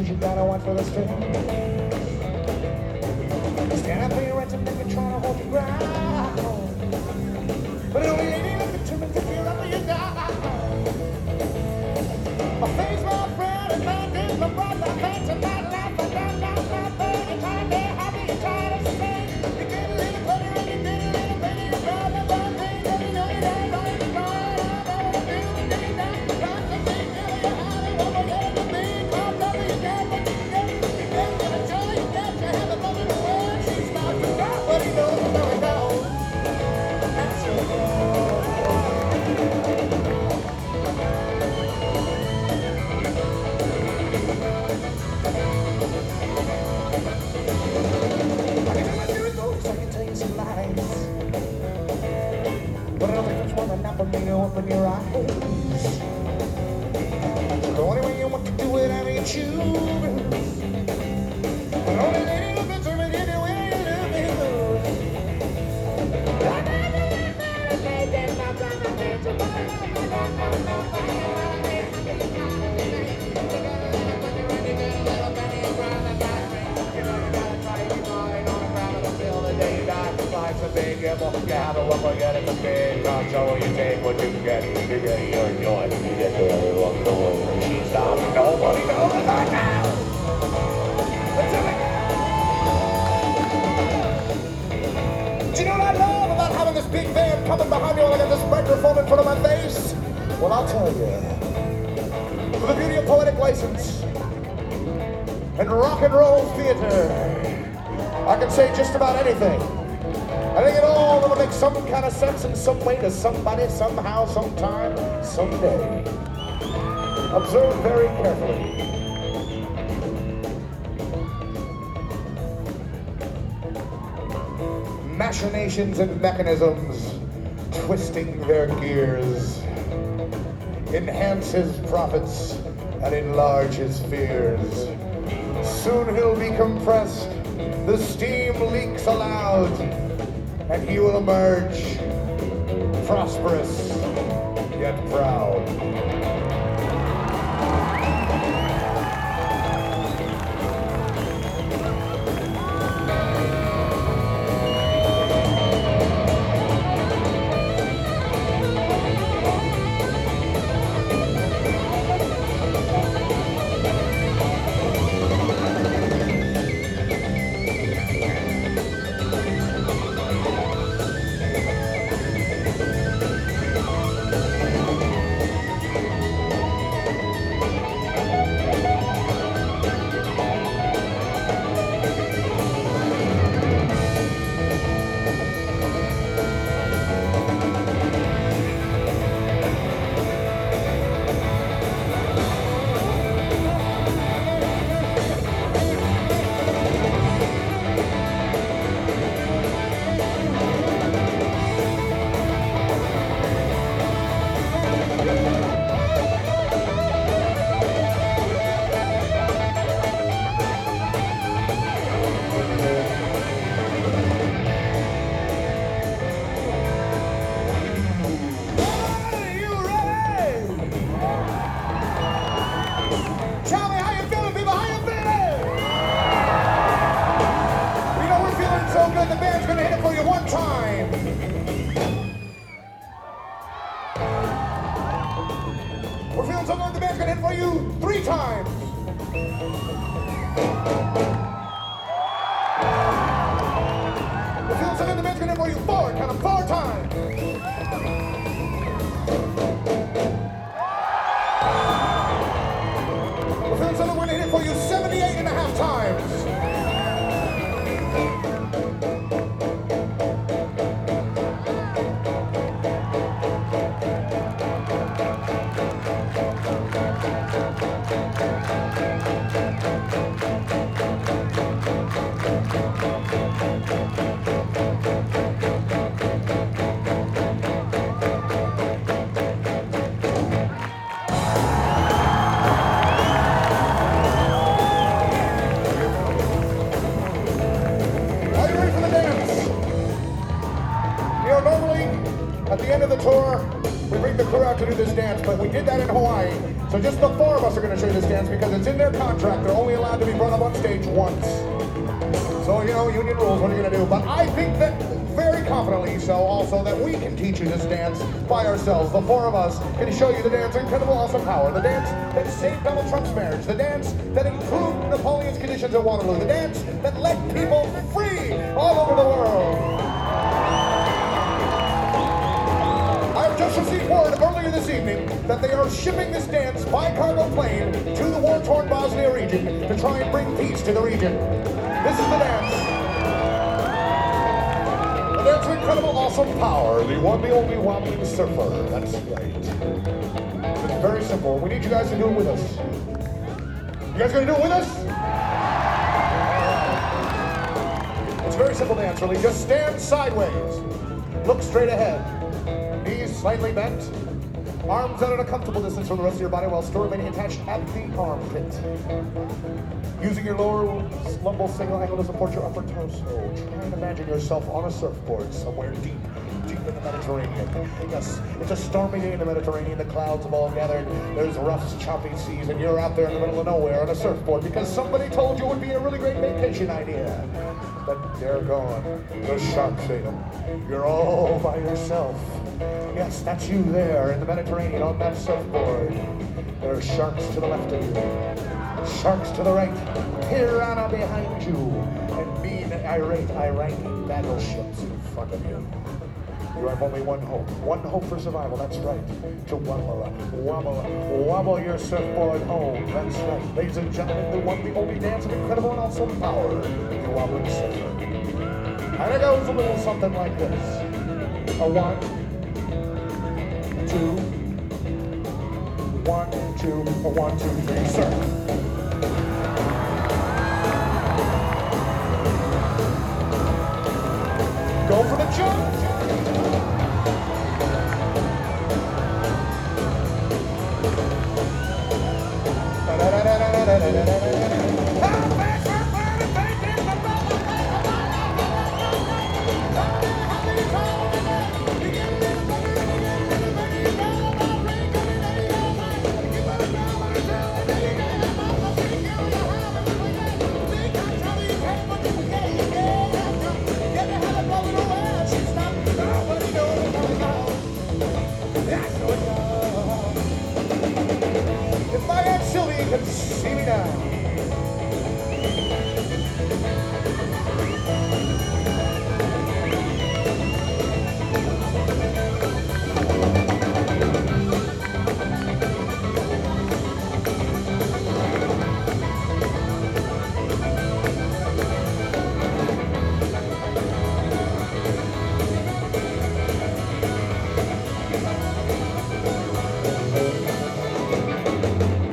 'cause you got a one for the string. Stand up for your rights and make me try to hold your ground. But it only ain't looking to me if you're up or you're down. My face, my friend, and my dick, my brother, fancy my life, I got my bird, and time there, happy, and tired of sing. You get a little better and you get a little better, you grab the ball, and you know you don't like the ball. But I don't think there's one enough for me to open your eyes. So the only way you want to do it, I mean, choose. The only lady who can serve it anyway you love me Life's a big gamble, you have a one, get it, it's big. So you take what you get, you enjoy. You get to walk the world, she stops, nobody knows right now. Do you know what I love about having this big van coming behind me while I got this microphone in front of my face? Well, I'll tell you. For the beauty of poetic license and rock and roll theater, I can say just about anything. I think it all will make some kind of sense in some way to somebody, somehow, sometime, someday. Observe very carefully. Machinations and mechanisms twisting their gears enhance his profits and enlarge his fears. Soon he'll be compressed, the steam leaks aloud, and he will emerge prosperous yet proud. The band's gonna hit it for you one time. We're feeling so good, the band's gonna hit it for you 3 times. We're feeling so good, the band's gonna hit it for you 4, count them 4 times. We're feeling so good, we're gonna hit it for you 78.5 times. At the end of the tour, we bring the crew out to do this dance, but we did that in Hawaii. So just the four of us are going to show you this dance because it's in their contract. They're only allowed to be brought up on stage once. So, you know, union rules, what are you going to do? But I think that very confidently so also that we can teach you this dance by ourselves. The four of us can show you the dance Incredible Awesome Power, the dance that saved Donald Trump's marriage, the dance that improved Napoleon's conditions at Waterloo, the dance that let people free all over the world. I've just received word earlier this evening that they are shipping this dance by cargo plane to the war-torn Bosnia region to try and bring peace to the region. This is the dance. The dance of Incredible Awesome Power, the one, the only wobbling surfer. That's right. It's very simple. We need you guys to do it with us. You guys gonna do it with us? It's a very simple dance, really. Just stand sideways. Look straight ahead. Knees slightly bent. Arms out at a comfortable distance from the rest of your body while still remaining attached at the armpit. Using your lower lumbar single angle to support your upper torso. Try and imagine yourself on a surfboard somewhere deep in the Mediterranean. Yes, it's a stormy day in the Mediterranean. The clouds have all gathered. There's rough, choppy seas, and you're out there in the middle of nowhere on a surfboard because somebody told you it would be a really great vacation idea. But they're gone. The sharks ate them. You're all by yourself. Yes, that's you there in the Mediterranean on that surfboard. There are sharks to the left of you. Sharks to the right, piranha behind you, and mean, irate battleships in front of you. You have only one hope for survival, that's right. To wobble your surfboard home, that's right. Ladies and gentlemen, the one, the only dance of Incredible and Awesome Power, the wobbling surfer. And it goes a little something like this. A 1, 2, 1, 2, a 1, 2, 3, surf. Go for the jump. If my Aunt Sylvie can see me now,